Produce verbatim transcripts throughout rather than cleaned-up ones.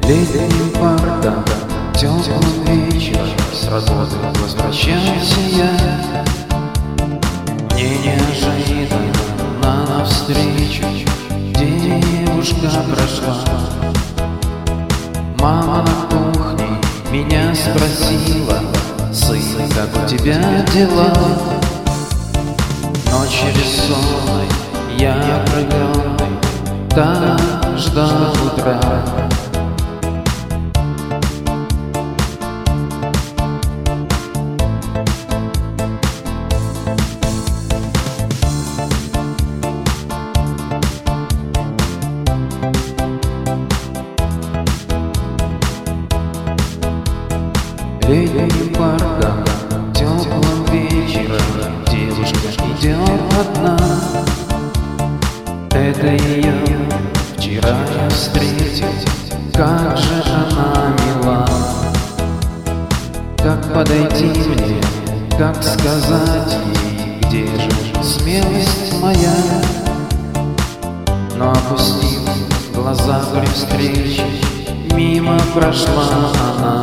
Летним парком, теплым вечером с работы возвращался я. Мне неожиданно навстречу девушка прошла. Мама на кухне меня спросила: сын, как у тебя дела? Ночь бессонной я провёл, так ждал утра. Летним парком, теплым вечером девушка идет одна. Это ее вчера я встретил, как же она мила. Как подойти мне, как сказать ей, где же смелость моя? Но опустив глаза при встрече, мимо прошла она.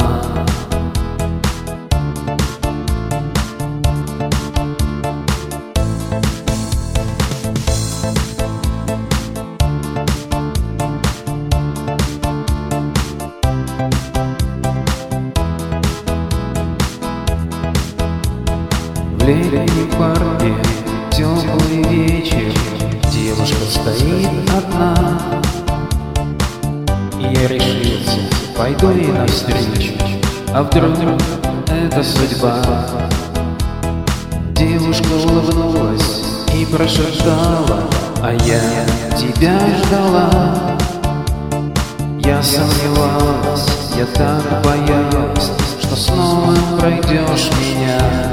В летнем парке теплый вечер, девушка стоит одна. И я решился, пойду ей навстречу, а вдруг это судьба? Девушка улыбнулась и прошептала: а я тебя ждала. Я сомневалась, я так боялась, что снова пройдешь меня.